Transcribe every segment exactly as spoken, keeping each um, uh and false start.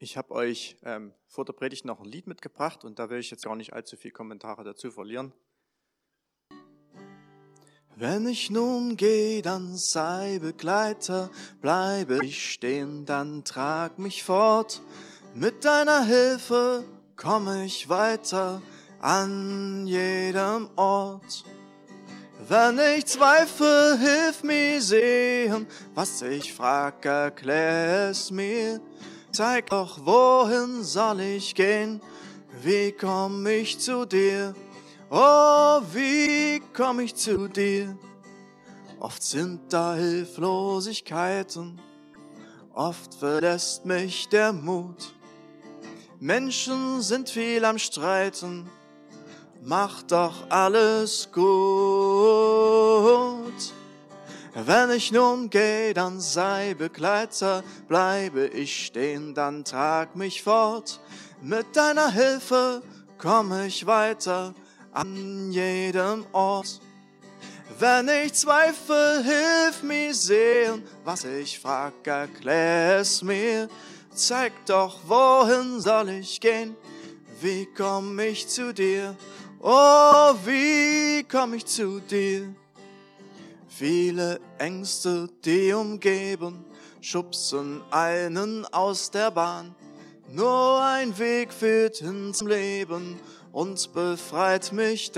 Ich habe euch ähm, vor der Predigt noch ein Lied mitgebracht und da will ich jetzt gar nicht allzu viele Kommentare dazu verlieren. Wenn ich nun geh, dann sei Begleiter, bleibe ich stehen, dann trag mich fort. Mit deiner Hilfe komme ich weiter an jedem Ort. Wenn ich zweifle, hilf mir sehen, was ich frag, erklär es mir. Zeig doch, wohin soll ich gehen, wie komm ich zu dir? Oh, wie komm ich zu dir? Oft sind da Hilflosigkeiten, oft verlässt mich der Mut. Menschen sind viel am Streiten, mach doch alles gut. Wenn ich nun geh, dann sei Begleiter, bleibe ich stehen, dann trag mich fort. Mit deiner Hilfe komme ich weiter an jedem Ort. Wenn ich zweifle, hilf mir sehen, was ich frag, erklär es mir. Zeig doch, wohin soll ich gehen, wie komm ich zu dir? Oh, wie komm ich zu dir? Viele Ängste, die umgeben, schubsen einen aus der Bahn. Nur ein Weg führt hin zum Leben und befreit mich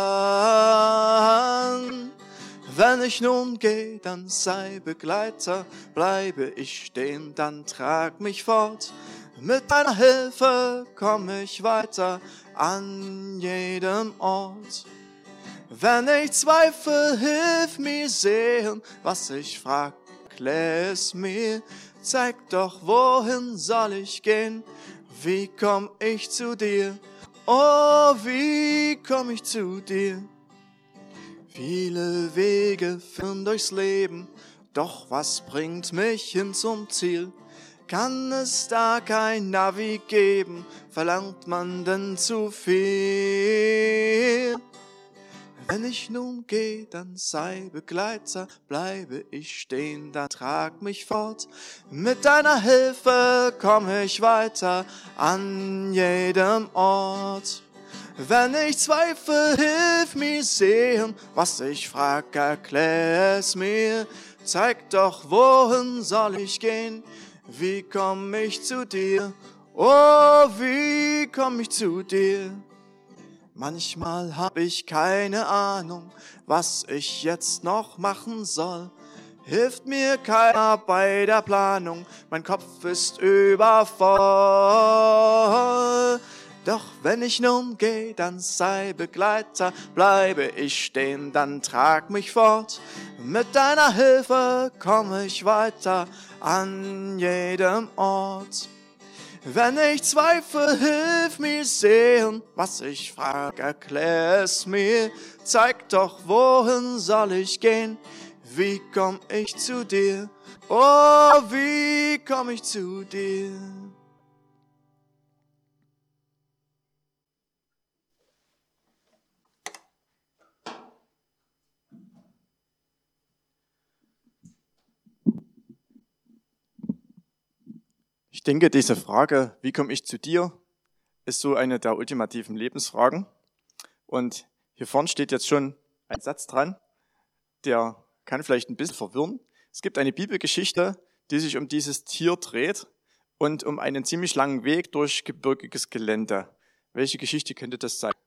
dann. Wenn ich nun geh, dann sei Begleiter, bleibe ich stehen, dann trag mich fort. Mit deiner Hilfe komme ich weiter an jedem Ort. Wenn ich zweifle, hilf mir sehen, was ich frag, erklär es mir. Zeig doch, wohin soll ich gehen, wie komm ich zu dir? Oh, wie komm ich zu dir? Viele Wege führen durchs Leben, doch was bringt mich hin zum Ziel? Kann es da kein Navi geben, verlangt man denn zu viel? Wenn ich nun geh, dann sei Begleiter, bleibe ich stehen, dann trag mich fort. Mit deiner Hilfe komme ich weiter an jedem Ort. Wenn ich zweifle, hilf mir sehen, was ich frag, erklär es mir. Zeig doch, wohin soll ich gehen, wie komm ich zu dir? Oh, wie komm ich zu dir? Manchmal hab ich keine Ahnung, was ich jetzt noch machen soll. Hilft mir keiner bei der Planung, mein Kopf ist übervoll. Doch wenn ich nun geh, dann sei Begleiter, bleibe ich stehen, dann trag mich fort. Mit deiner Hilfe komme ich weiter an jedem Ort. Wenn ich zweifle, hilf mir sehen, was ich frag, erklär es mir. Zeig doch, wohin soll ich gehen, wie komm ich zu dir? Oh, wie komm ich zu dir? Ich denke, diese Frage, wie komme ich zu dir, ist so eine der ultimativen Lebensfragen. Und hier vorne steht jetzt schon ein Satz dran, der kann vielleicht ein bisschen verwirren. Es gibt eine Bibelgeschichte, die sich um dieses Tier dreht und um einen ziemlich langen Weg durch gebirgiges Gelände. Welche Geschichte könnte das sein?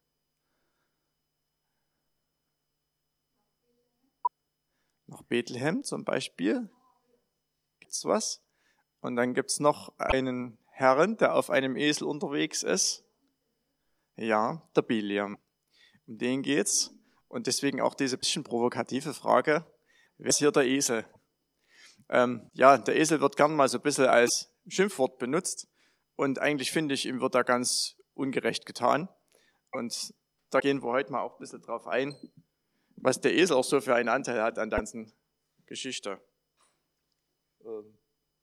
Nach Bethlehem zum Beispiel. Gibt's was? Und dann gibt's noch einen Herrn, der auf einem Esel unterwegs ist. Ja, der Biliam. Um den geht's. Und deswegen auch diese bisschen provokative Frage, wer ist hier der Esel? Ähm, ja, der Esel wird gern mal so ein bisschen als Schimpfwort benutzt. Und eigentlich finde ich, ihm wird da ganz ungerecht getan. Und da gehen wir heute mal auch ein bisschen drauf ein, was der Esel auch so für einen Anteil hat an der ganzen Geschichte. Ähm.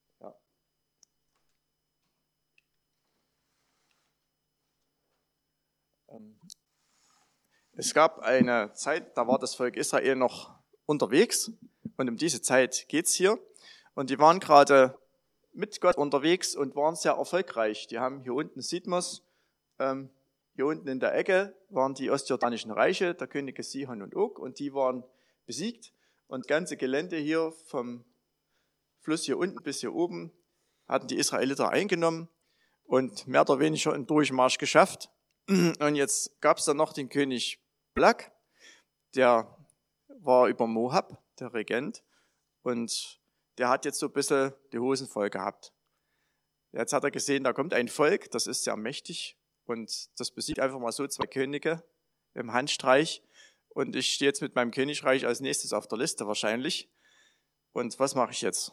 Es gab eine Zeit, da war das Volk Israel noch unterwegs und um diese Zeit geht's hier. Und die waren gerade mit Gott unterwegs und waren sehr erfolgreich. Die haben hier unten, sieht man es, ähm, hier unten in der Ecke waren die ostjordanischen Reiche, der Könige Sihon und Og, und die waren besiegt. Und das ganze Gelände hier vom Fluss hier unten bis hier oben hatten die Israeliter eingenommen und mehr oder weniger einen Durchmarsch geschafft. Und jetzt gab es dann noch den König Balak, der war über Moab, der Regent, und der hat jetzt so ein bisschen die Hosen voll gehabt. Jetzt hat er gesehen, da kommt ein Volk, das ist sehr mächtig, und das besiegt einfach mal so zwei Könige im Handstreich. Und ich stehe jetzt mit meinem Königreich als nächstes auf der Liste wahrscheinlich. Und was mache ich jetzt?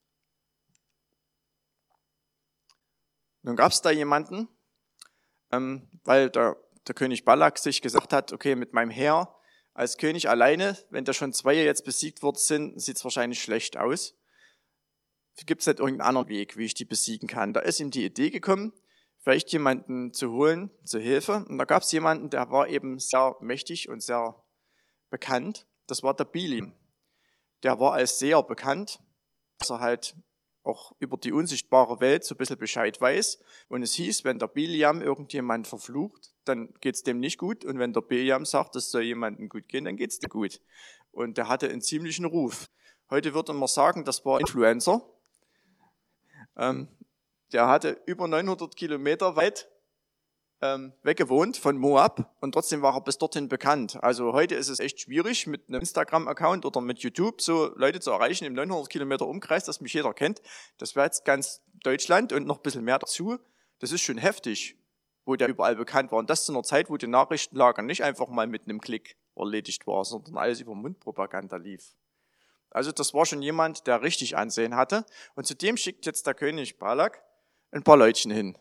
Nun gab es da jemanden, ähm, weil der, der König Balak sich gesagt hat, okay, mit meinem Heer als König alleine, wenn da schon zwei jetzt besiegt worden sind, sieht es wahrscheinlich schlecht aus. Gibt es nicht irgendeinen anderen Weg, wie ich die besiegen kann? Da ist ihm die Idee gekommen, vielleicht jemanden zu holen, zur Hilfe. Und da gab es jemanden, der war eben sehr mächtig und sehr bekannt. Das war der Biliam. Der war als Seher bekannt, dass er halt auch über die unsichtbare Welt so ein bisschen Bescheid weiß. Und es hieß, wenn der Biliam irgendjemand verflucht, dann geht's dem nicht gut. Und wenn der Biliam sagt, es soll jemandem gut gehen, dann geht's dem gut. Und der hatte einen ziemlichen Ruf. Heute würde man sagen, das war Influencer. Ähm, der hatte über neunhundert Kilometer weit ähm, weggewohnt von Moab und trotzdem war er bis dorthin bekannt. Also heute ist es echt schwierig, mit einem Instagram-Account oder mit YouTube so Leute zu erreichen im neunhundert Kilometer Umkreis, dass mich jeder kennt. Das wäre jetzt ganz Deutschland und noch ein bisschen mehr dazu. Das ist schon heftig, wo der überall bekannt war. Und das zu einer Zeit, wo die Nachrichtenlage nicht einfach mal mit einem Klick erledigt war, sondern alles über Mundpropaganda lief. Also das war schon jemand, der richtig Ansehen hatte. Und zudem schickt jetzt der König Balak ein paar Leutchen hin.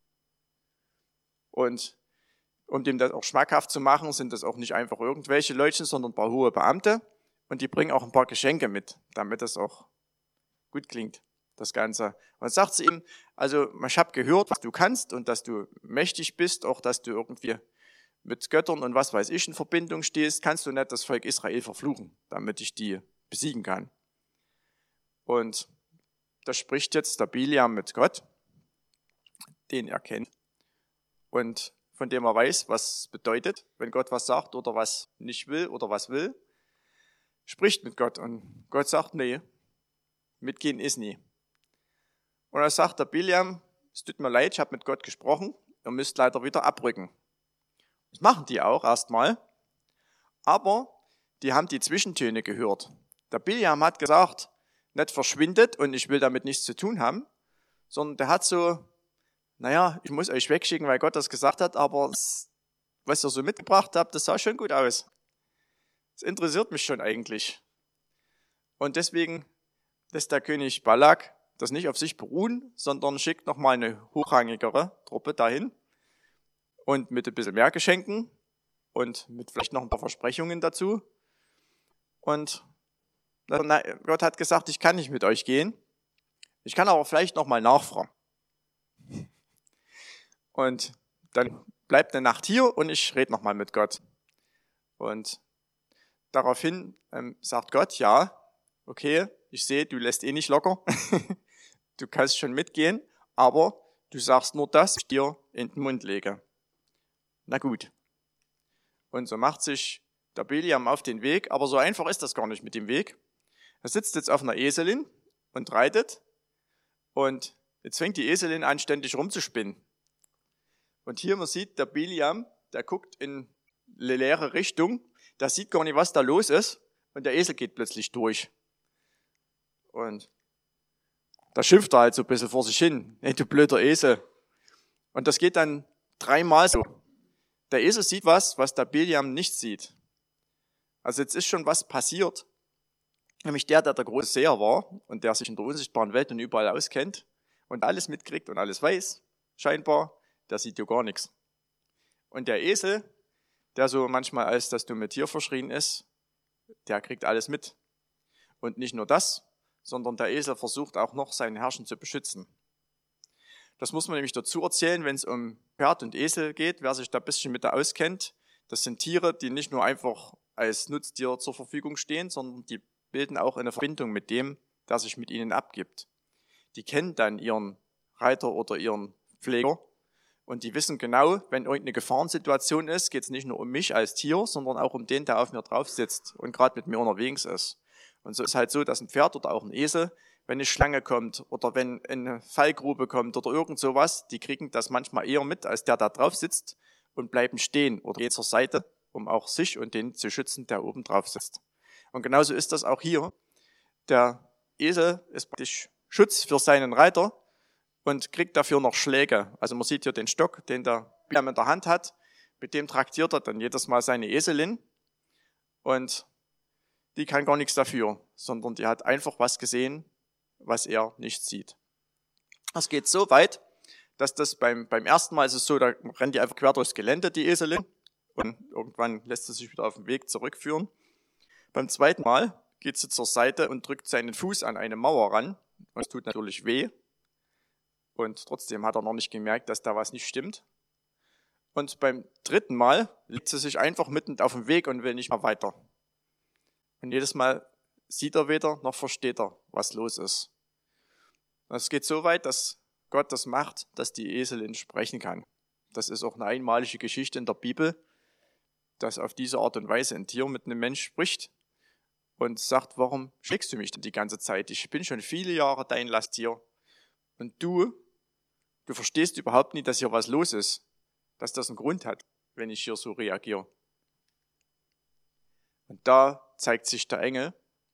Und um dem das auch schmackhaft zu machen, sind das auch nicht einfach irgendwelche Leutchen, sondern ein paar hohe Beamte. Und die bringen auch ein paar Geschenke mit, damit das auch gut klingt, das Ganze. Und dann sagt sie ihm, also ich habe gehört, was du kannst und dass du mächtig bist, auch dass du irgendwie mit Göttern und was weiß ich in Verbindung stehst, kannst du nicht das Volk Israel verfluchen, damit ich die besiegen kann. Und da spricht jetzt der Biliam mit Gott, den er kennt und von dem er weiß, was es bedeutet, wenn Gott was sagt oder was nicht will oder was will, spricht mit Gott und Gott sagt, nee, mitgehen ist nie. Und dann sagt der Biliam, es tut mir leid, ich habe mit Gott gesprochen, ihr müsst leider wieder abrücken. Das machen die auch erstmal, aber die haben die Zwischentöne gehört. Der Biliam hat gesagt, nicht verschwindet und ich will damit nichts zu tun haben, sondern der hat so, naja, ich muss euch wegschicken, weil Gott das gesagt hat, aber was ihr so mitgebracht habt, das sah schon gut aus. Das interessiert mich schon eigentlich. Und deswegen lässt der König Balak das nicht auf sich beruhen, sondern schickt nochmal eine hochrangigere Truppe dahin und mit ein bisschen mehr Geschenken und mit vielleicht noch ein paar Versprechungen dazu. Und Gott hat gesagt, ich kann nicht mit euch gehen, ich kann aber vielleicht nochmal nachfragen. Und dann bleibt eine Nacht hier und ich rede nochmal mit Gott. Und daraufhin ähm, sagt Gott, ja, okay, ich sehe, du lässt eh nicht locker, du kannst schon mitgehen, aber du sagst nur das, was ich dir in den Mund lege. Na gut. Und so macht sich der Biliam auf den Weg, aber so einfach ist das gar nicht mit dem Weg. Er sitzt jetzt auf einer Eselin und reitet und jetzt fängt die Eselin an, ständig rumzuspinnen. Und hier, man sieht, der Biliam, der guckt in eine leere Richtung, der sieht gar nicht, was da los ist und der Esel geht plötzlich durch. Und da schimpft er halt so ein bisschen vor sich hin, hey, du blöder Esel. Und das geht dann dreimal so. Der Esel sieht was, was der Biliam nicht sieht. Also jetzt ist schon was passiert. Nämlich der, der der große Seher war und der sich in der unsichtbaren Welt und überall auskennt und alles mitkriegt und alles weiß, scheinbar, der sieht ja gar nichts. Und der Esel, der so manchmal als das dumme Tier verschrien ist, der kriegt alles mit. Und nicht nur das, sondern der Esel versucht auch noch, seinen Herrchen zu beschützen. Das muss man nämlich dazu erzählen, wenn es um Pferd und Esel geht, wer sich da ein bisschen mit da auskennt. Das sind Tiere, die nicht nur einfach als Nutztier zur Verfügung stehen, sondern die bilden auch eine Verbindung mit dem, der sich mit ihnen abgibt. die kennen dann ihren Reiter oder ihren Pfleger und die wissen genau, wenn irgendeine Gefahrensituation ist, geht es nicht nur um mich als Tier, sondern auch um den, der auf mir drauf sitzt und gerade mit mir unterwegs ist. Und so ist halt so, dass ein Pferd oder auch ein Esel, wenn eine Schlange kommt oder wenn eine Fallgrube kommt oder irgend sowas, die kriegen das manchmal eher mit, als der da drauf sitzt und bleiben stehen oder gehen zur Seite, um auch sich und den zu schützen, der oben drauf sitzt. Und genauso ist das auch hier. Der Esel ist praktisch Schutz für seinen Reiter und kriegt dafür noch Schläge. Also man sieht hier den Stock, den der Bilam in der Hand hat. Mit dem traktiert er dann jedes Mal seine Eselin. Und die kann gar nichts dafür, sondern die hat einfach was gesehen, was er nicht sieht. Das geht so weit, dass das beim, beim ersten Mal ist es so, da rennt die einfach quer durchs Gelände, die Eselin. Und irgendwann lässt sie sich wieder auf den Weg zurückführen. Beim zweiten Mal geht sie zur Seite und drückt seinen Fuß an eine Mauer ran. Und es tut natürlich weh. Und trotzdem hat er noch nicht gemerkt, dass da was nicht stimmt. Und beim dritten Mal legt sie sich einfach mitten auf den Weg und will nicht mehr weiter. Und jedes Mal sieht er weder, noch versteht er, was los ist. Es geht so weit, dass Gott das macht, dass die Eselin sprechen kann. Das ist auch eine einmalige Geschichte in der Bibel, dass auf diese Art und Weise ein Tier mit einem Mensch spricht und sagt, warum schlägst du mich denn die ganze Zeit? Ich bin schon viele Jahre dein Lasttier. Und du, du verstehst überhaupt nicht, dass hier was los ist, dass das einen Grund hat, wenn ich hier so reagiere. Und da zeigt sich der Engel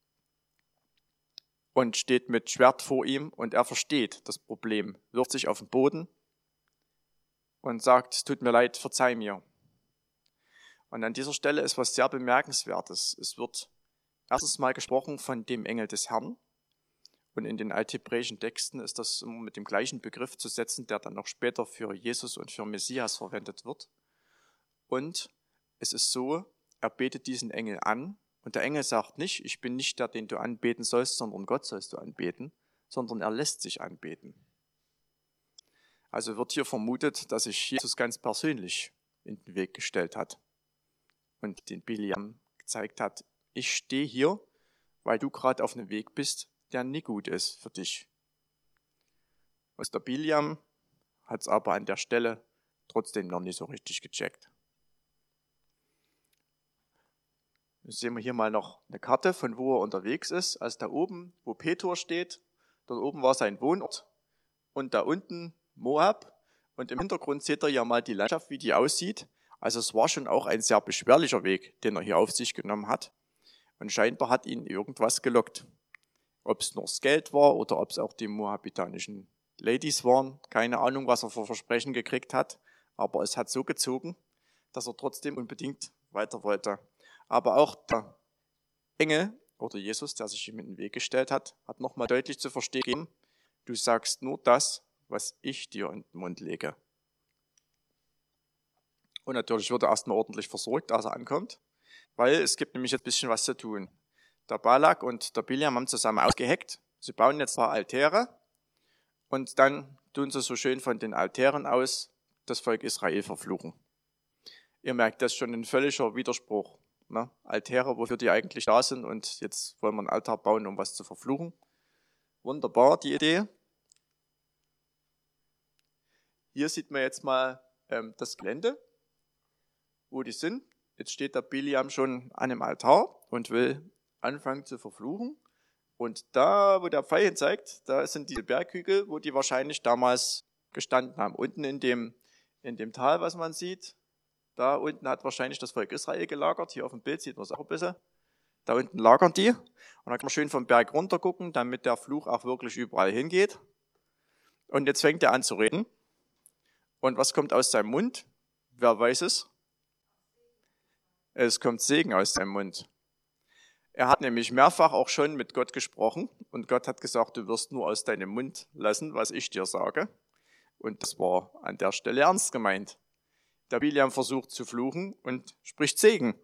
und steht mit Schwert vor ihm und er versteht das Problem, wirft sich auf den Boden und sagt, es tut mir leid, verzeih mir. Und an dieser Stelle ist was sehr Bemerkenswertes. Es wird erstens mal gesprochen von dem Engel des Herrn. Und in den althebräischen Texten ist das immer mit dem gleichen Begriff zu setzen, der dann noch später für Jesus und für Messias verwendet wird. Und es ist so, er betet diesen Engel an. Und der Engel sagt nicht, ich bin nicht der, den du anbeten sollst, sondern Gott sollst du anbeten, sondern er lässt sich anbeten. Also wird hier vermutet, dass sich Jesus ganz persönlich in den Weg gestellt hat und den Bilam gezeigt hat, ich stehe hier, weil du gerade auf einem Weg bist, der nicht gut ist für dich. Und der Bilam hat es aber an der Stelle trotzdem noch nicht so richtig gecheckt. Jetzt sehen wir hier mal noch eine Karte, von wo er unterwegs ist. Also da oben, wo Petor steht, dort oben war sein Wohnort und da unten Moab. Und im Hintergrund seht ihr ja mal die Landschaft, wie die aussieht. Also es war schon auch ein sehr beschwerlicher Weg, den er hier auf sich genommen hat. Und scheinbar hat ihn irgendwas gelockt. Ob es nur das Geld war oder ob es auch die moabitanischen Ladies waren. Keine Ahnung, was er für Versprechen gekriegt hat. Aber es hat so gezogen, dass er trotzdem unbedingt weiter wollte. Aber auch der Engel oder Jesus, der sich ihm in den Weg gestellt hat, hat nochmal deutlich zu verstehen gegeben, du sagst nur das, was ich dir in den Mund lege. Und natürlich wird er erstmal ordentlich versorgt, als er ankommt, weil es gibt nämlich jetzt ein bisschen was zu tun. Der Balak und der Bilam haben zusammen ausgeheckt. Sie bauen jetzt ein paar Altäre und dann tun sie so schön von den Altären aus das Volk Israel verfluchen. Ihr merkt, das ist schon ein völliger Widerspruch. Ne? Altäre, wofür die eigentlich da sind und jetzt wollen wir einen Altar bauen, um was zu verfluchen. Wunderbar, die Idee. Hier sieht man jetzt mal ähm, das Gelände, wo die sind. Jetzt steht der Bilam schon an dem Altar und will anfangen zu verfluchen. Und da, wo der Pfeil zeigt, da sind diese Berghügel, wo die wahrscheinlich damals gestanden haben. Unten in dem, in dem Tal, was man sieht, da unten hat wahrscheinlich das Volk Israel gelagert. Hier auf dem Bild sieht man es auch ein bisschen. Da unten lagern die. Und dann kann man schön vom Berg runter gucken, damit der Fluch auch wirklich überall hingeht. Und jetzt fängt er an zu reden. Und was kommt aus seinem Mund? Wer weiß es? Es kommt Segen aus seinem Mund. Er hat nämlich mehrfach auch schon mit Gott gesprochen. Und Gott hat gesagt, du wirst nur aus deinem Mund lassen, was ich dir sage. Und das war an der Stelle ernst gemeint. Der Bilam versucht zu fluchen und spricht Segen.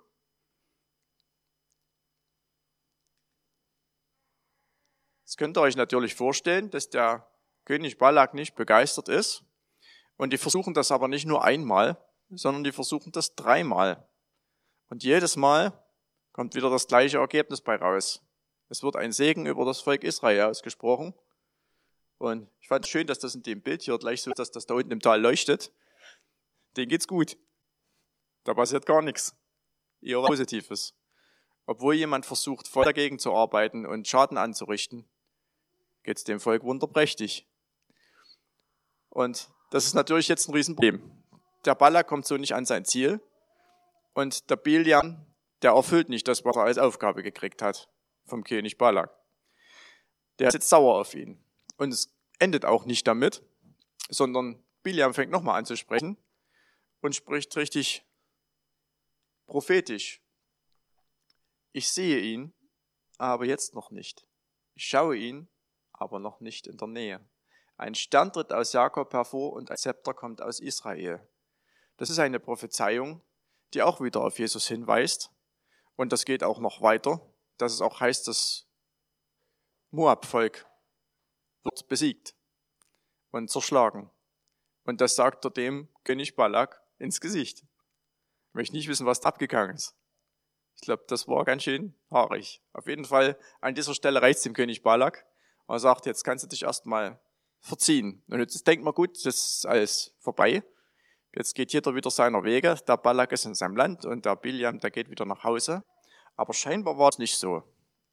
Jetzt könnt ihr euch natürlich vorstellen, dass der König Balak nicht begeistert ist. Und die versuchen das aber nicht nur einmal, sondern die versuchen das dreimal. Und jedes Mal kommt wieder das gleiche Ergebnis bei raus. Es wird ein Segen über das Volk Israel ausgesprochen. Und ich fand es schön, dass das in dem Bild hier gleich so ist, dass das da unten im Tal leuchtet. Denen geht's gut. Da passiert gar nichts. Eher was Positives. Obwohl jemand versucht, voll dagegen zu arbeiten und Schaden anzurichten, geht's dem Volk wunderprächtig. Und das ist natürlich jetzt ein Riesenproblem. Der Balak kommt so nicht an sein Ziel und der Biljam, der erfüllt nicht das, was er als Aufgabe gekriegt hat vom König Balak. Der ist jetzt sauer auf ihn. Und es endet auch nicht damit, sondern Biljam fängt nochmal an zu sprechen und spricht richtig prophetisch. Ich sehe ihn, aber jetzt noch nicht. Ich schaue ihn, aber noch nicht in der Nähe. Ein Stern tritt aus Jakob hervor und ein Zepter kommt aus Israel. Das ist eine Prophezeiung, die auch wieder auf Jesus hinweist. Und das geht auch noch weiter, dass es auch heißt, das Moab-Volk wird besiegt und zerschlagen. Und das sagt er dem König Balak ins Gesicht. Ich möchte nicht wissen, was da abgegangen ist. Ich glaube, das war ganz schön haarig. Auf jeden Fall, an dieser Stelle reicht es dem König Balak. Er sagt, jetzt kannst du dich erstmal verziehen. Und jetzt denkt man, gut, das ist alles vorbei. Jetzt geht jeder wieder seiner Wege. Der Balak ist in seinem Land und der Biljam, der geht wieder nach Hause. Aber scheinbar war es nicht so.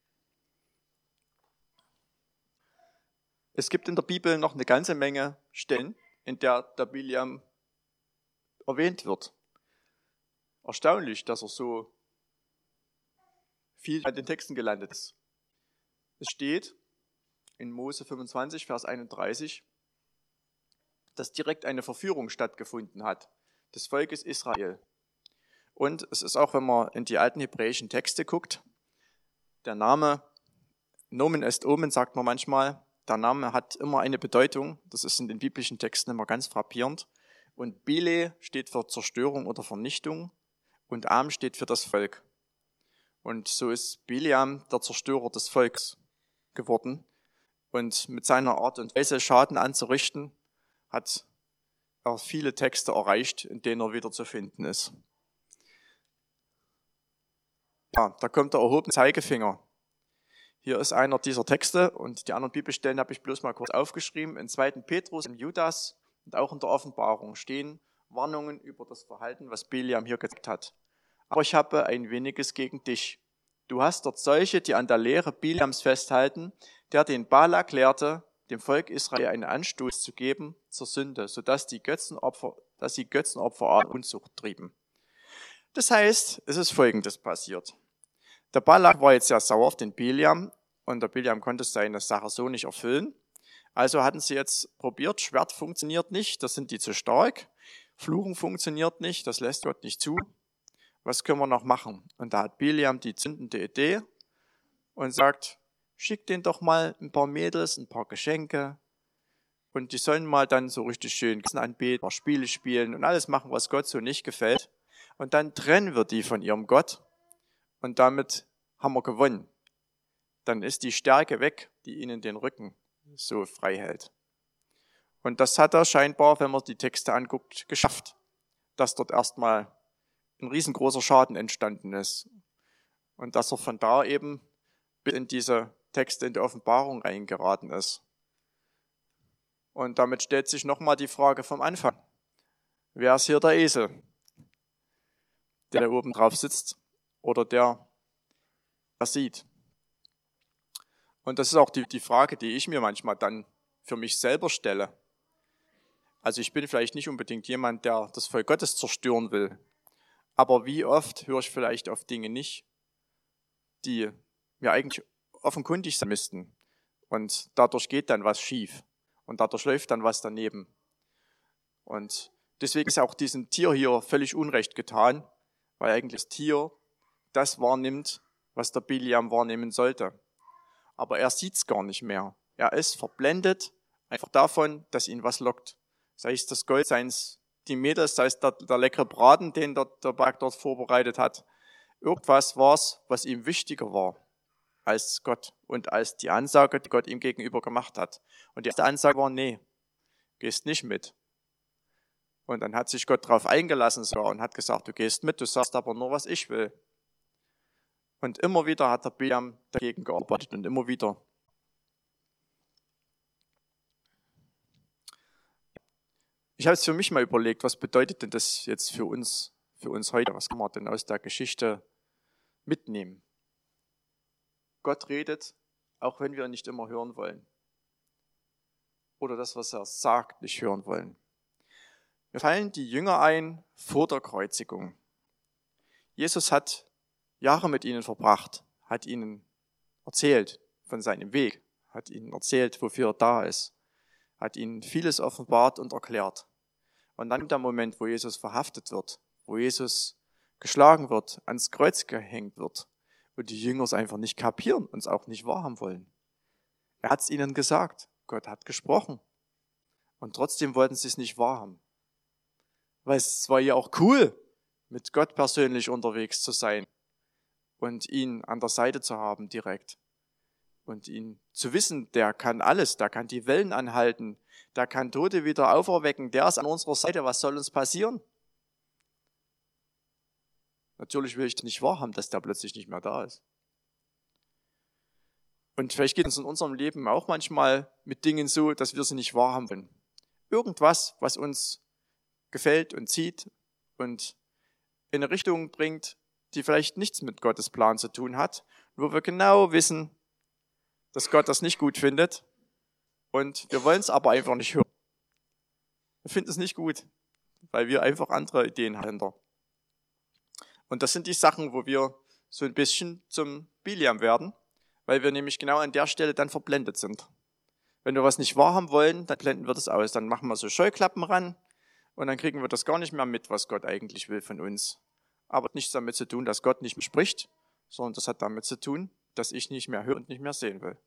Es gibt in der Bibel noch eine ganze Menge Stellen, in der der Biljam erwähnt wird. Erstaunlich, dass er so viel an den Texten gelandet ist. Es steht in Mose fünfundzwanzig, Vers einunddreißig, dass direkt eine Verführung stattgefunden hat des Volkes Israel. Und es ist auch, wenn man in die alten hebräischen Texte guckt, der Name Nomen est Omen, sagt man manchmal, der Name hat immer eine Bedeutung, das ist in den biblischen Texten immer ganz frappierend. Und Bile steht für Zerstörung oder Vernichtung und Am steht für das Volk. Und so ist Biljam der Zerstörer des Volks geworden. Und mit seiner Art und Weise Schaden anzurichten, hat er viele Texte erreicht, in denen er wieder zu finden ist. Ja, da kommt der erhobene Zeigefinger. Hier ist einer dieser Texte und die anderen Bibelstellen habe ich bloß mal kurz aufgeschrieben. In zweiten Petrus, im Judas und auch in der Offenbarung stehen Warnungen über das Verhalten, was Biljam hier gezeigt hat. Aber ich habe ein weniges gegen dich. Du hast dort solche, die an der Lehre Biljams festhalten, der den Balak lehrte, dem Volk Israel einen Anstoß zu geben zur Sünde, sodass die Götzenopfer, dass sie Götzenopfer und Unzucht trieben. Das heißt, es ist Folgendes passiert. Der Balak war jetzt sehr sauer auf den Biljam und der Biljam konnte seine Sache so nicht erfüllen. Also hatten sie jetzt probiert, Schwert funktioniert nicht, das sind die zu stark. Fluchen funktioniert nicht, das lässt Gott nicht zu. Was können wir noch machen? Und da hat Biljam die zündende Idee und sagt, schick denen doch mal ein paar Mädels, ein paar Geschenke und die sollen mal dann so richtig schön anbeten, ein paar Spiele spielen und alles machen, was Gott so nicht gefällt. Und dann trennen wir die von ihrem Gott und damit haben wir gewonnen. Dann ist die Stärke weg, die ihnen den Rücken so frei hält. Und das hat er scheinbar, wenn man die Texte anguckt, geschafft, dass dort erstmal ein riesengroßer Schaden entstanden ist. Und dass er von da eben bis in diese Texte in die Offenbarung reingeraten ist. Und damit stellt sich nochmal die Frage vom Anfang. Wer ist hier der Esel? Der, der oben drauf sitzt oder der, der sieht? Und das ist auch die, die Frage, die ich mir manchmal dann für mich selber stelle. Also ich bin vielleicht nicht unbedingt jemand, der das Volk Gottes zerstören will. Aber wie oft höre ich vielleicht auf Dinge nicht, die mir eigentlich offenkundig sein müssten. Und dadurch geht dann was schief. Und dadurch läuft dann was daneben. Und deswegen ist auch diesem Tier hier völlig Unrecht getan, weil eigentlich das Tier das wahrnimmt, was der Biljam wahrnehmen sollte. Aber er sieht es gar nicht mehr. Er ist verblendet einfach davon, dass ihn was lockt. Sei es das Gold, sei es die Mädels, sei es der, der leckere Braten, den der, der Berg dort vorbereitet hat. Irgendwas war es, was ihm wichtiger war als Gott und als die Ansage, die Gott ihm gegenüber gemacht hat. Und die erste Ansage war, nee, gehst nicht mit. Und dann hat sich Gott darauf eingelassen sogar und hat gesagt, du gehst mit, du sagst aber nur, was ich will. Und immer wieder hat der Biljam dagegen gearbeitet und immer wieder. Ich habe es für mich mal überlegt, was bedeutet denn das jetzt für uns, für uns heute? Was kann man denn aus der Geschichte mitnehmen? Gott redet, auch wenn wir ihn nicht immer hören wollen. Oder das, was er sagt, nicht hören wollen. Mir fallen die Jünger ein vor der Kreuzigung. Jesus hat Jahre mit ihnen verbracht, hat ihnen erzählt von seinem Weg, hat ihnen erzählt, wofür er da ist, hat ihnen vieles offenbart und erklärt. Und dann der Moment, wo Jesus verhaftet wird, wo Jesus geschlagen wird, ans Kreuz gehängt wird und die Jünger es einfach nicht kapieren und es auch nicht wahrhaben wollen. Er hat es ihnen gesagt, Gott hat gesprochen und trotzdem wollten sie es nicht wahrhaben. Weil es war ja auch cool, mit Gott persönlich unterwegs zu sein und ihn an der Seite zu haben direkt. Und ihn zu wissen, der kann alles, der kann die Wellen anhalten, der kann Tote wieder auferwecken, der ist an unserer Seite, was soll uns passieren? Natürlich will ich nicht wahrhaben, dass der plötzlich nicht mehr da ist. Und vielleicht geht es in unserem Leben auch manchmal mit Dingen so, dass wir sie nicht wahrhaben wollen. Irgendwas, was uns gefällt und zieht und in eine Richtung bringt, die vielleicht nichts mit Gottes Plan zu tun hat, wo wir genau wissen, dass Gott das nicht gut findet und wir wollen es aber einfach nicht hören. Wir finden es nicht gut, weil wir einfach andere Ideen haben. Und das sind die Sachen, wo wir so ein bisschen zum Biliam werden, weil wir nämlich genau an der Stelle dann verblendet sind. Wenn wir was nicht wahrhaben wollen, dann blenden wir das aus. Dann machen wir so Scheuklappen ran und dann kriegen wir das gar nicht mehr mit, was Gott eigentlich will von uns. Aber nichts damit zu tun, dass Gott nicht mehr spricht, sondern das hat damit zu tun, dass ich nicht mehr hören und nicht mehr sehen will.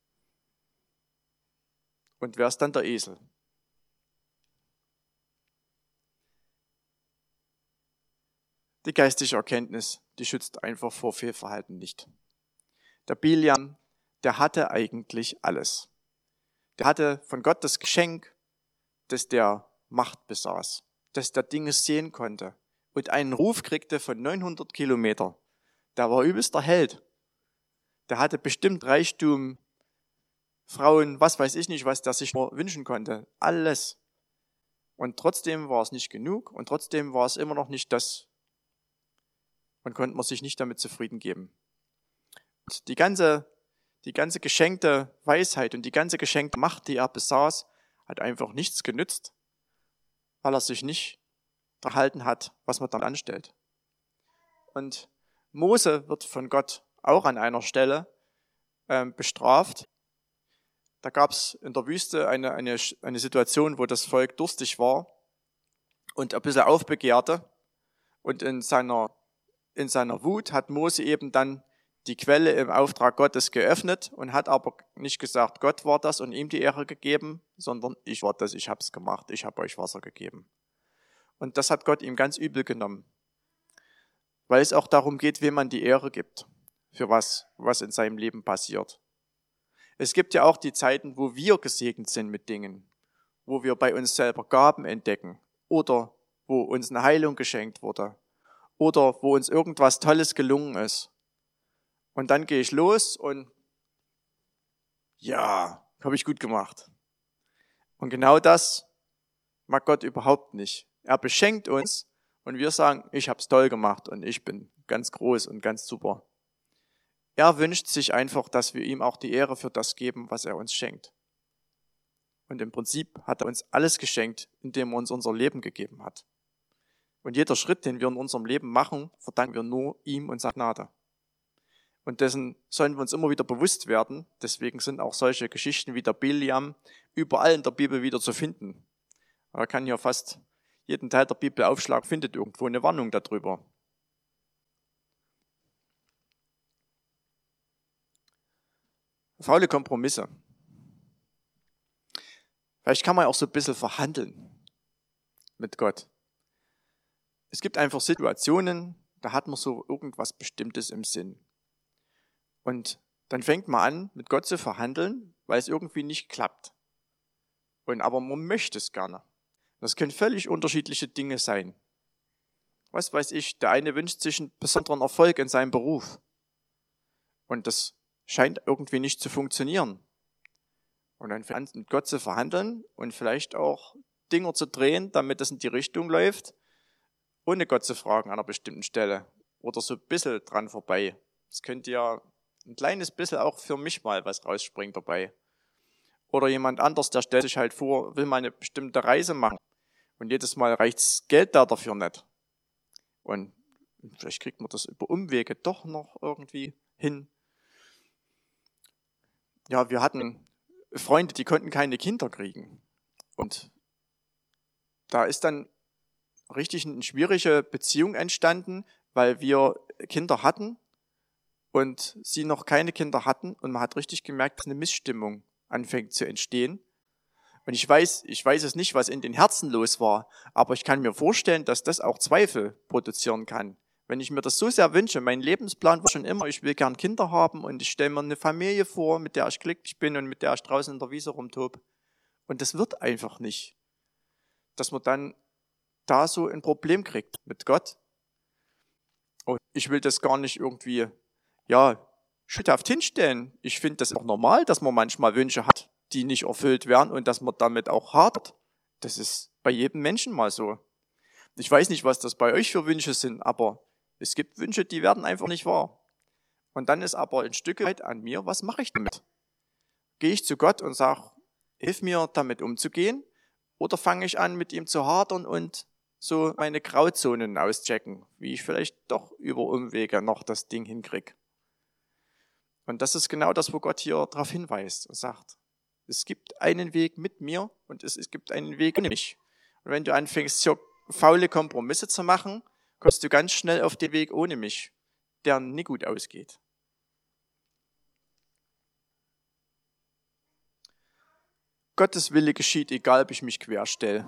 Und wer ist dann der Esel? Die geistige Erkenntnis, die schützt einfach vor Fehlverhalten nicht. Der Biliam, der hatte eigentlich alles. Der hatte von Gott das Geschenk, dass der Macht besaß, dass der Dinge sehen konnte und einen Ruf kriegte von neunhundert Kilometern. Der war übelst der Held. Der hatte bestimmt Reichtum, Frauen, was weiß ich nicht, was der sich nur wünschen konnte. Alles. Und trotzdem war es nicht genug und trotzdem war es immer noch nicht das. Und konnte man sich nicht damit zufrieden geben. Und die ganze, die ganze geschenkte Weisheit und die ganze geschenkte Macht, die er besaß, hat einfach nichts genützt, weil er sich nicht erhalten hat, was man dann anstellt. Und Mose wird von Gott auch an einer Stelle ähm, bestraft. Da gab es in der Wüste eine, eine, eine Situation, wo das Volk durstig war und ein bisschen aufbegehrte. Und in seiner, in seiner Wut hat Mose eben dann die Quelle im Auftrag Gottes geöffnet und hat aber nicht gesagt, Gott war das und ihm die Ehre gegeben, sondern ich war das, ich habe es gemacht, ich habe euch Wasser gegeben. Und das hat Gott ihm ganz übel genommen, weil es auch darum geht, wem man die Ehre gibt, für was, was in seinem Leben passiert. Es gibt ja auch die Zeiten, wo wir gesegnet sind mit Dingen, wo wir bei uns selber Gaben entdecken oder wo uns eine Heilung geschenkt wurde oder wo uns irgendwas Tolles gelungen ist. Und dann gehe ich los und ja, habe ich gut gemacht. Und genau das mag Gott überhaupt nicht. Er beschenkt uns und wir sagen, ich habe es toll gemacht und ich bin ganz groß und ganz super. Er wünscht sich einfach, dass wir ihm auch die Ehre für das geben, was er uns schenkt. Und im Prinzip hat er uns alles geschenkt, indem er uns unser Leben gegeben hat. Und jeder Schritt, den wir in unserem Leben machen, verdanken wir nur ihm und seiner Gnade. Und dessen sollen wir uns immer wieder bewusst werden. Deswegen sind auch solche Geschichten wie der Biliam überall in der Bibel wieder zu finden. Man kann ja fast jeden Teil der Bibel aufschlagen, findet irgendwo eine Warnung darüber. Faule Kompromisse. Vielleicht kann man auch so ein bisschen verhandeln mit Gott. Es gibt einfach Situationen, da hat man so irgendwas Bestimmtes im Sinn. Und dann fängt man an, mit Gott zu verhandeln, weil es irgendwie nicht klappt. Und aber man möchte es gerne. Das können völlig unterschiedliche Dinge sein. Was weiß ich, der eine wünscht sich einen besonderen Erfolg in seinem Beruf. Und das scheint irgendwie nicht zu funktionieren. Und dann fängt an, mit Gott zu verhandeln und vielleicht auch Dinger zu drehen, damit es in die Richtung läuft, ohne Gott zu fragen an einer bestimmten Stelle oder so ein bisschen dran vorbei. Es könnte ja ein kleines bisschen auch für mich mal was rausspringen dabei. Oder jemand anders, der stellt sich halt vor, will mal eine bestimmte Reise machen und jedes Mal reicht das Geld da dafür nicht. Und vielleicht kriegt man das über Umwege doch noch irgendwie hin. Ja, wir hatten Freunde, die konnten keine Kinder kriegen. Und da ist dann richtig eine schwierige Beziehung entstanden, weil wir Kinder hatten und sie noch keine Kinder hatten. Und man hat richtig gemerkt, dass eine Missstimmung anfängt zu entstehen. Und ich weiß, ich weiß es nicht, was in den Herzen los war, aber ich kann mir vorstellen, dass das auch Zweifel produzieren kann. Wenn ich mir das so sehr wünsche, mein Lebensplan war schon immer, ich will gern Kinder haben und ich stelle mir eine Familie vor, mit der ich glücklich bin und mit der ich draußen in der Wiese rumtobe. Und das wird einfach nicht. Dass man dann da so ein Problem kriegt mit Gott. Und ich will das gar nicht irgendwie, ja, schütthaft hinstellen. Ich finde das auch normal, dass man manchmal Wünsche hat, die nicht erfüllt werden und dass man damit auch hadert. Das ist bei jedem Menschen mal so. Ich weiß nicht, was das bei euch für Wünsche sind, aber es gibt Wünsche, die werden einfach nicht wahr. Und dann ist aber ein Stück weit an mir, was mache ich damit? Gehe ich zu Gott und sage, hilf mir damit umzugehen? Oder fange ich an, mit ihm zu hadern und so meine Grauzonen auschecken, wie ich vielleicht doch über Umwege noch das Ding hinkriege? Und das ist genau das, wo Gott hier darauf hinweist und sagt, es gibt einen Weg mit mir und es, es gibt einen Weg ohne mich. Und wenn du anfängst, so faule Kompromisse zu machen, kommst du ganz schnell auf den Weg ohne mich, der nie gut ausgeht. Gottes Wille geschieht, egal ob ich mich querstelle.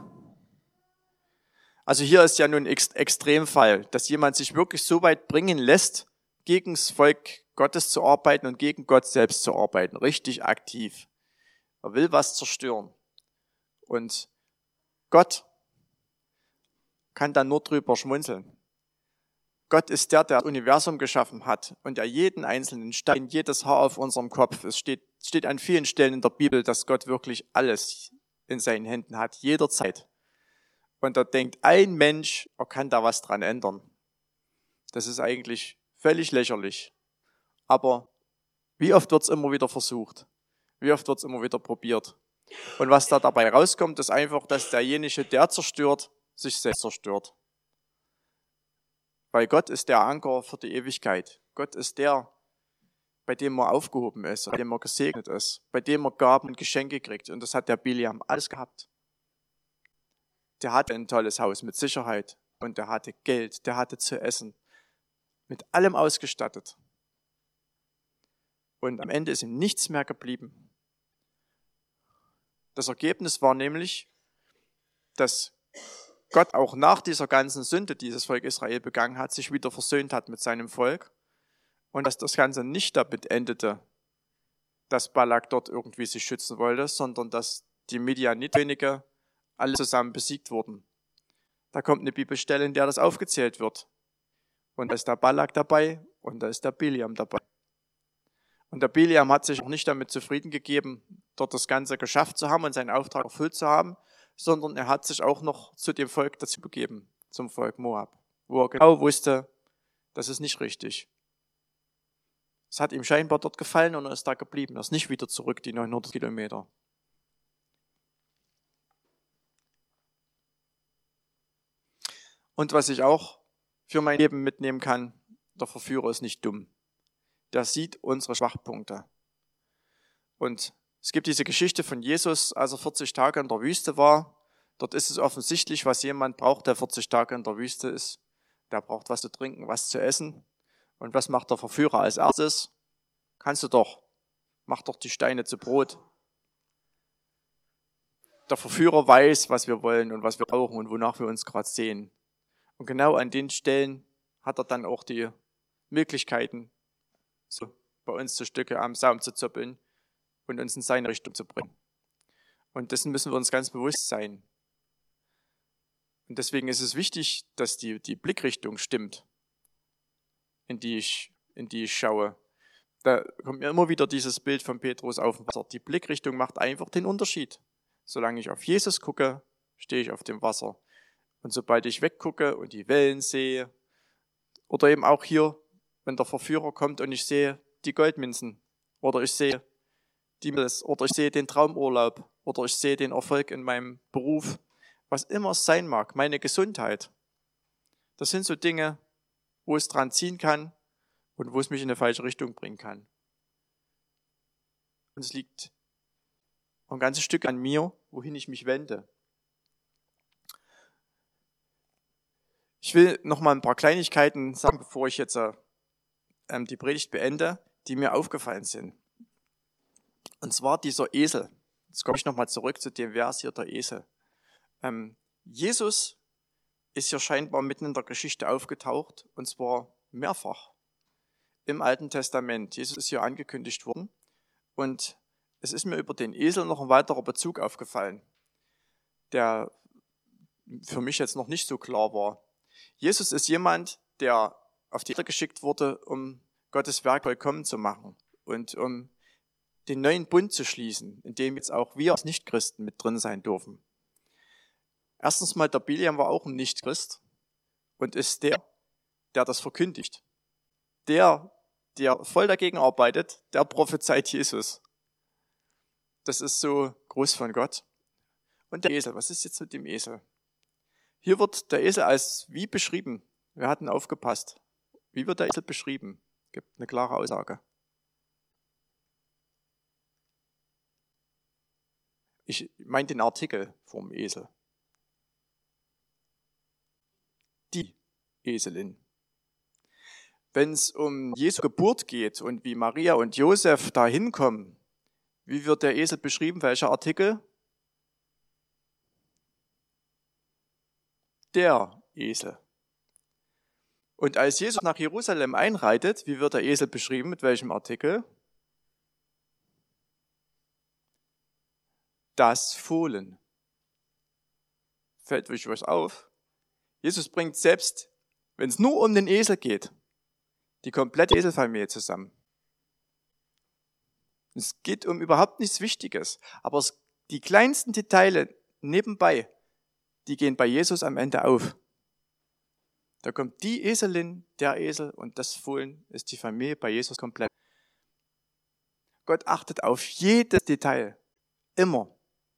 Also hier ist ja nun ein Extremfall, dass jemand sich wirklich so weit bringen lässt, gegen das Volk Gottes zu arbeiten und gegen Gott selbst zu arbeiten, richtig aktiv. Er will was zerstören. Und Gott kann dann nur drüber schmunzeln. Gott ist der, der das Universum geschaffen hat und der jeden einzelnen Stein, jedes Haar auf unserem Kopf. Es steht, steht an vielen Stellen in der Bibel, dass Gott wirklich alles in seinen Händen hat, jederzeit. Und er denkt, ein Mensch, er kann da was dran ändern. Das ist eigentlich völlig lächerlich. Aber wie oft wird es immer wieder versucht? Wie oft wird es immer wieder probiert? Und was da dabei rauskommt, ist einfach, dass derjenige, der zerstört, sich selbst zerstört. Weil Gott ist der Anker für die Ewigkeit. Gott ist der, bei dem man aufgehoben ist, bei dem man gesegnet ist, bei dem man Gaben und Geschenke kriegt. Und das hat der Biliam alles gehabt. Der hatte ein tolles Haus mit Sicherheit und der hatte Geld, der hatte zu essen, mit allem ausgestattet. Und am Ende ist ihm nichts mehr geblieben. Das Ergebnis war nämlich, dass Gott auch nach dieser ganzen Sünde, die das Volk Israel begangen hat, sich wieder versöhnt hat mit seinem Volk und dass das Ganze nicht damit endete, dass Balak dort irgendwie sich schützen wollte, sondern dass die Midianiter alle zusammen besiegt wurden. Da kommt eine Bibelstelle, in der das aufgezählt wird. Und da ist der Balak dabei und da ist der Biliam dabei. Und der Biliam hat sich auch nicht damit zufrieden gegeben, dort das Ganze geschafft zu haben und seinen Auftrag erfüllt zu haben, sondern er hat sich auch noch zu dem Volk dazu begeben, zum Volk Moab, wo er genau wusste, das ist nicht richtig. Es hat ihm scheinbar dort gefallen und er ist da geblieben. Er ist nicht wieder zurück, die neunhundert Kilometer. Und was ich auch für mein Leben mitnehmen kann, der Verführer ist nicht dumm. Der sieht unsere Schwachpunkte. Und es gibt diese Geschichte von Jesus, als er vierzig Tage in der Wüste war. Dort ist es offensichtlich, was jemand braucht, der vierzig Tage in der Wüste ist. Der braucht was zu trinken, was zu essen. Und was macht der Verführer als erstes? Kannst du doch. Mach doch die Steine zu Brot. Der Verführer weiß, was wir wollen und was wir brauchen und wonach wir uns gerade sehen. Und genau an den Stellen hat er dann auch die Möglichkeiten, so bei uns zu Stücke am Saum zu zoppeln und uns in seine Richtung zu bringen. Und dessen müssen wir uns ganz bewusst sein. Und deswegen ist es wichtig, dass die, die Blickrichtung stimmt, in die ich, in die ich schaue. Da kommt mir immer wieder dieses Bild von Petrus auf dem Wasser. Die Blickrichtung macht einfach den Unterschied. Solange ich auf Jesus gucke, stehe ich auf dem Wasser. Und sobald ich weggucke und die Wellen sehe, oder eben auch hier, wenn der Verführer kommt und ich sehe die Goldmünzen, oder ich sehe die Mädels, oder ich sehe den Traumurlaub, oder ich sehe den Erfolg in meinem Beruf, was immer es sein mag, meine Gesundheit. Das sind so Dinge, wo es dran ziehen kann und wo es mich in eine falsche Richtung bringen kann. Und es liegt ein ganzes Stück an mir, wohin ich mich wende. Ich will noch mal ein paar Kleinigkeiten sagen, bevor ich jetzt äh, die Predigt beende, die mir aufgefallen sind. Und zwar dieser Esel. Jetzt komme ich noch mal zurück zu dem Vers hier, der Esel. Ähm, Jesus ist hier scheinbar mitten in der Geschichte aufgetaucht, und zwar mehrfach im Alten Testament. Jesus ist hier angekündigt worden, und es ist mir über den Esel noch ein weiterer Bezug aufgefallen, der für mich jetzt noch nicht so klar war. Jesus ist jemand, der auf die Erde geschickt wurde, um Gottes Werk vollkommen zu machen und um den neuen Bund zu schließen, in dem jetzt auch wir als Nichtchristen mit drin sein dürfen. Erstens mal, der Biliam war auch ein Nichtchrist und ist der, der das verkündigt. Der, der voll dagegen arbeitet, der prophezeit Jesus. Das ist so groß von Gott. Und der Esel, was ist jetzt mit dem Esel? Hier wird der Esel als wie beschrieben. Wir hatten aufgepasst. Wie wird der Esel beschrieben? Gibt eine klare Aussage. Ich meine den Artikel vom Esel. Die Eselin. Wenn es um Jesu Geburt geht und wie Maria und Josef da hinkommen, wie wird der Esel beschrieben? Welcher Artikel? Der Esel. Und als Jesus nach Jerusalem einreitet, wie wird der Esel beschrieben? Mit welchem Artikel? Das Fohlen. Fällt euch was auf? Jesus bringt selbst, wenn es nur um den Esel geht, die komplette Eselfamilie zusammen. Es geht um überhaupt nichts Wichtiges, aber es, die kleinsten Details nebenbei, die gehen bei Jesus am Ende auf. Da kommt die Eselin, der Esel und das Fohlen ist die Familie bei Jesus komplett. Gott achtet auf jedes Detail, immer.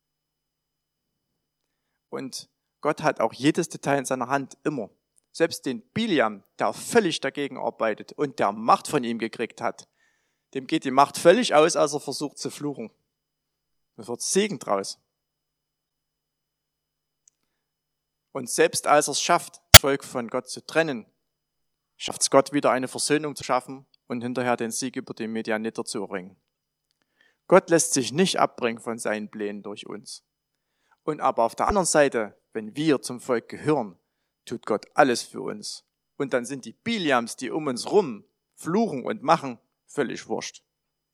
Und Gott hat auch jedes Detail in seiner Hand, immer. Selbst den Biliam, der völlig dagegen arbeitet und der Macht von ihm gekriegt hat, dem geht die Macht völlig aus, als er versucht zu fluchen. Da wird Segen draus. Und selbst als er es schafft, das Volk von Gott zu trennen, schafft es Gott wieder eine Versöhnung zu schaffen und hinterher den Sieg über die Midianiter zu erringen. Gott lässt sich nicht abbringen von seinen Plänen durch uns. Und aber auf der anderen Seite, wenn wir zum Volk gehören, tut Gott alles für uns. Und dann sind die Biliams, die um uns rum fluchen und machen, völlig wurscht.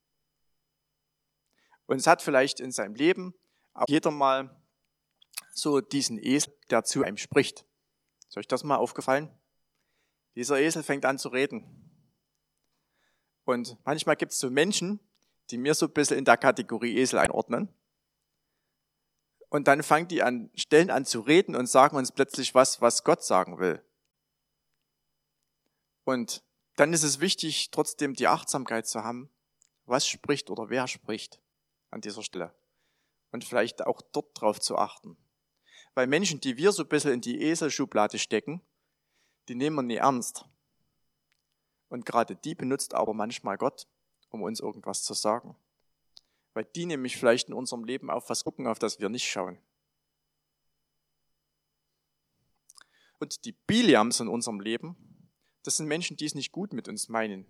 Und es hat vielleicht in seinem Leben auch jeder mal so diesen Esel, der zu einem spricht. Ist euch das mal aufgefallen? Dieser Esel fängt an zu reden. Und manchmal gibt es so Menschen, die mir so ein bisschen in der Kategorie Esel einordnen. Und dann fangen die an, stellen an zu reden und sagen uns plötzlich was, was Gott sagen will. Und dann ist es wichtig, trotzdem die Achtsamkeit zu haben, was spricht oder wer spricht an dieser Stelle. Und vielleicht auch dort drauf zu achten. Weil Menschen, die wir so ein bisschen in die Eselschublade stecken, die nehmen wir nie ernst. Und gerade die benutzt aber manchmal Gott, um uns irgendwas zu sagen. Weil die nämlich vielleicht in unserem Leben auf was gucken, auf das wir nicht schauen. Und die Biliams in unserem Leben, das sind Menschen, die es nicht gut mit uns meinen.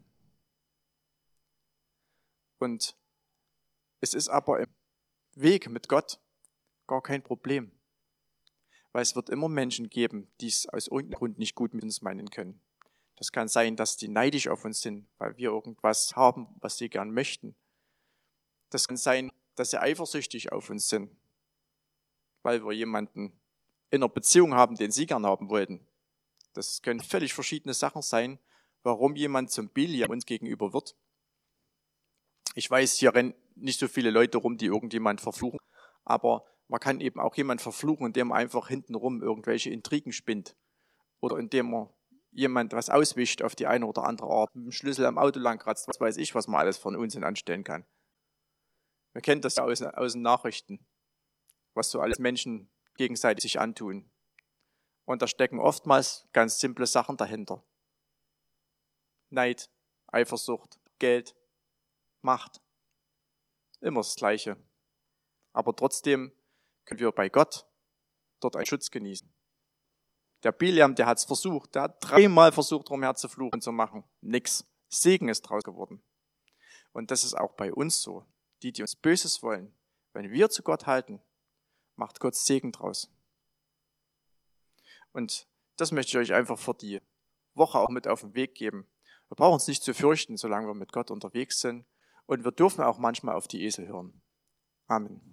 Und es ist aber im Weg mit Gott gar kein Problem. Weil es wird immer Menschen geben, die es aus irgendeinem Grund nicht gut mit uns meinen können. Das kann sein, dass die neidisch auf uns sind, weil wir irgendwas haben, was sie gern möchten. Das kann sein, dass sie eifersüchtig auf uns sind, weil wir jemanden in einer Beziehung haben, den sie gern haben wollten. Das können völlig verschiedene Sachen sein, warum jemand zum Biliam uns gegenüber wird. Ich weiß, hier rennen nicht so viele Leute rum, die irgendjemand verfluchen, aber Man kann eben auch jemanden verfluchen, indem man einfach hintenrum irgendwelche Intrigen spinnt. Oder indem man jemand was auswischt auf die eine oder andere Art, mit dem Schlüssel am Auto langkratzt, was weiß ich, was man alles für einen Unsinn anstellen kann. Man kennt das ja aus, aus den Nachrichten, was so alles Menschen gegenseitig sich antun. Und da stecken oftmals ganz simple Sachen dahinter. Neid, Eifersucht, Geld, Macht. Immer das Gleiche. Aber trotzdem können wir bei Gott dort einen Schutz genießen. Der Biliam, der hat es versucht, der hat dreimal versucht, rumher zu fluchen und zu machen. Nix. Segen ist draus geworden. Und das ist auch bei uns so. Die, die uns Böses wollen, wenn wir zu Gott halten, macht Gott Segen draus. Und das möchte ich euch einfach für die Woche auch mit auf den Weg geben. Wir brauchen uns nicht zu fürchten, solange wir mit Gott unterwegs sind. Und wir dürfen auch manchmal auf die Esel hören. Amen.